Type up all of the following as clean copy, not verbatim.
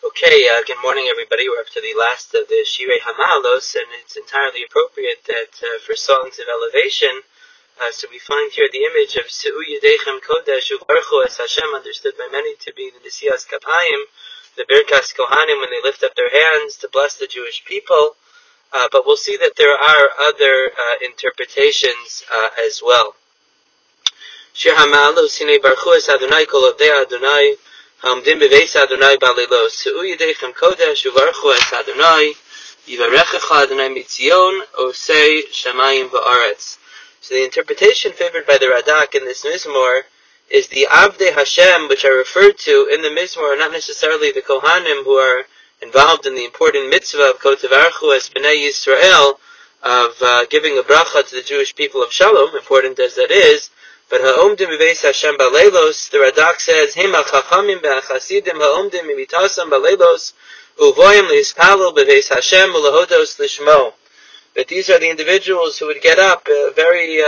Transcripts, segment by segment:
Okay, good morning, everybody. We're up to the last of the Shirei Hamalos, and it's entirely appropriate that for songs of elevation, so we find here the image of Se'u Yedechem Kodesh Uvarchu as Hashem, understood by many to be the Nesias Kapayim, the Birkas Kohanim, when they lift up their hands to bless the Jewish people. But we'll see that there are other interpretations as well. Shir Hamalos Hinei Barchu es Adonai Kol Odei Adonai Hamdim beveis Adonai balilos. Se'u yedechem kodesh uvarchu es Adonai. Yivarechecha Adonai mitzion osei shamayim va'aretz. So the interpretation favored by the Radak in this Mizmor is the Avdei Hashem, which are referred to in the Mizmor, are not necessarily the Kohanim who are involved in the important mitzvah of Kotevarchu es Bnei Yisrael, of giving a bracha to the Jewish people of Shalom, important as that is. But ha'omdim beveis Hashem baleilos, the Radak says, Him ha'chachamim be'achasidim ha'omdim imitasam baleilos, uvoyim lihispalo beveis Hashem ulahodos lishmo. That these are the individuals who would get up very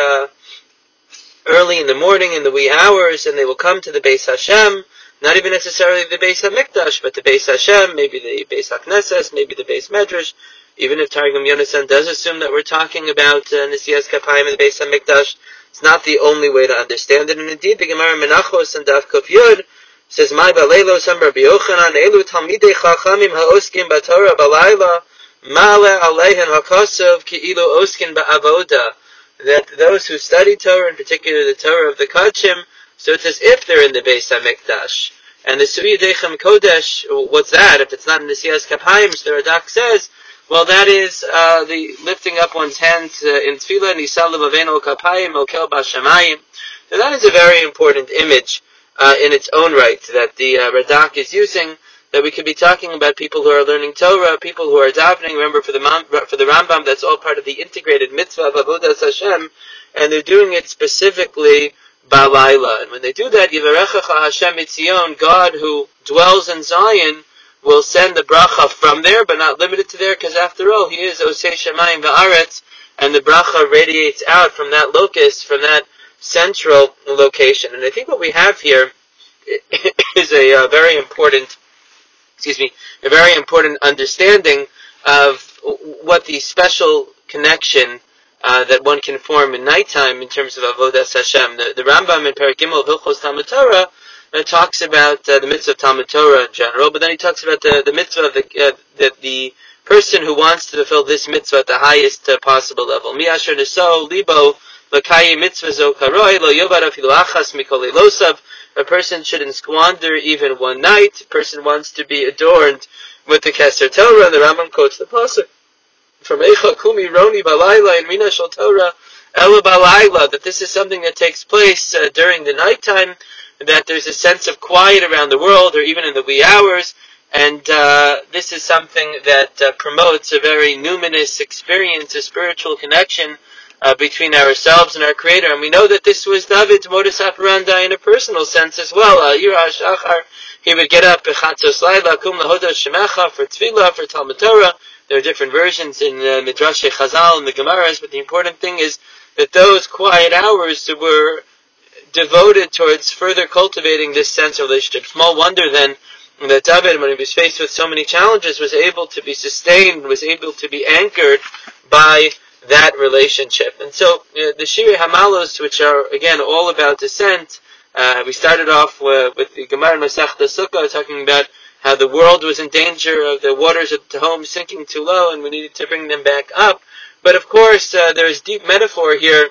early in the morning, in the wee hours, and they will come to the Beis Hashem, not even necessarily the Beis HaMikdash, but the Beis Hashem, maybe the Beis HaKnesses, maybe the Beis Medrash, even if Targum Yonasan does assume that we're talking about Nesiyas Kapayim and the Beis HaMikdash. It's not the only way to understand it, and indeed the Gemara Menachos and Daf Kuf Yud says, "My baleilos am Rabbi Yochanan elu talmidei chachamim haoskim b'Torah balayla ma'ale aleihen hakosov ki'ilu oskin ba'avoda." That those who study Torah, in particular the Torah of the Kodshim, so it's as if they're in the Beis HaMikdash. And the Se'u Yedechem Kodesh, what's that? If it's not in the Nesiyas Kapayim, so the Radak says, well, that is the lifting up one's hands in Tefillah, Nisal Levaveno Kapayim, Okel Bashamayim. So that is a very important image in its own right that the Radak is using, that we could be talking about people who are learning Torah, people who are davening. Remember, for the Rambam, that's all part of the integrated mitzvah of Avodas Hashem, and they're doing it specifically Balayla. And when they do that, Yivarechecha Hashem Mitzion, God who dwells in Zion, will send the bracha from there, but not limited to there, because after all, He is Osei Shamayim Va'aretz, and the bracha radiates out from that locus, from that central location. And I think what we have here is a very important understanding of what the special connection that one can form in nighttime in terms of Avodas Hashem. The Rambam in Perek Gimel of Hilchos Talmud Torah talks about the mitzvah of Talmud Torah in general, but then he talks about the mitzvah of that the person who wants to fulfill this mitzvah at the highest possible level. Mi asher neso libo l'kayim mitzvah zo karoi lo yovad afilu achas mikol elosav. A person shouldn't squander even one night. A person wants to be adorned with the Keser Torah, and the Rambam quotes the pasuk from Eicha Kumi Roni Balayla and Mina Shel Torah Ela Balayla, that this is something that takes place during the nighttime, that there's a sense of quiet around the world, or even in the wee hours, and this is something that promotes a very numinous experience, a spiritual connection between ourselves and our Creator. And we know that this was David's modus operandi in a personal sense as well. Yirah Shachar, he would get up Bechatzos Laila, Kum Lahodos Shemecha, for Tefillah, for Talmud Torah. There are different versions in Midrash Chazal and the Gemaras, but the important thing is that those quiet hours were devoted towards further cultivating this sense of relationship. Small wonder then that David, when he was faced with so many challenges, was able to be sustained, was able to be anchored by that relationship. And so the Shirei Hamalos, which are again all about descent, we started off with the Gemara Masechta Sukkah talking about how the world was in danger of the waters of Tehom sinking too low, and we needed to bring them back up. But of course, there is deep metaphor here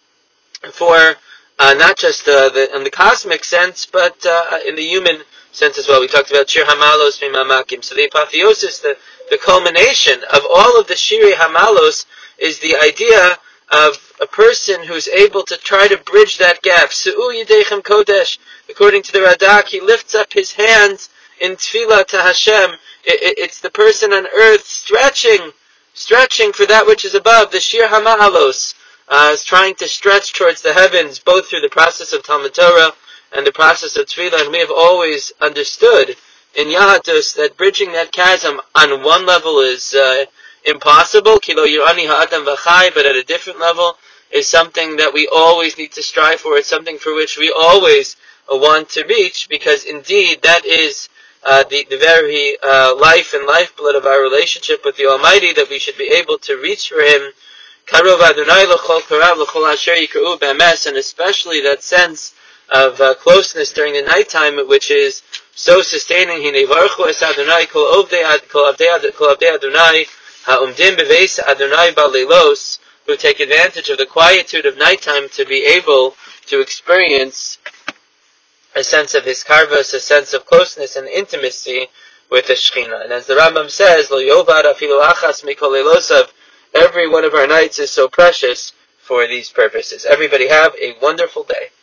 for not just in the cosmic sense, but in the human sense as well. We talked about Shir Hamalos Mimamakim. So the apotheosis, the culmination of all of the Shirei Hamalos, is the idea of a person who's able to try to bridge that gap. Se'u Yedechem Kodesh. According to the Radak, he lifts up his hands in tefillah to Hashem. It's the person on earth stretching for that which is above, the Shir HaMahalos, is trying to stretch towards the heavens, both through the process of Talmud Torah and the process of tefillah. And we have always understood in Yahadus that bridging that chasm on one level is impossible, kilo yirani ha'adam v'chai, but at a different level is something that we always need to strive for. It's something for which we always want to reach, because indeed that is the very life and lifeblood of our relationship with the Almighty, that we should be able to reach for Him. Karov Adonai l'chol karav l'chol asher yikra'u b'emes, and especially that sense of closeness during the nighttime, which is so sustaining. Hinei varchu es Adonai kol avdei Adonai ha'umdim beveis Adonai ba'leilos, who take advantage of the quietude of nighttime to be able to experience a sense of his karvas, a sense of closeness and intimacy with the Shekhinah. And as the Rambam says, Lo yovad afilu achas mikol leilosav, every one of our nights is so precious for these purposes. Everybody have a wonderful day.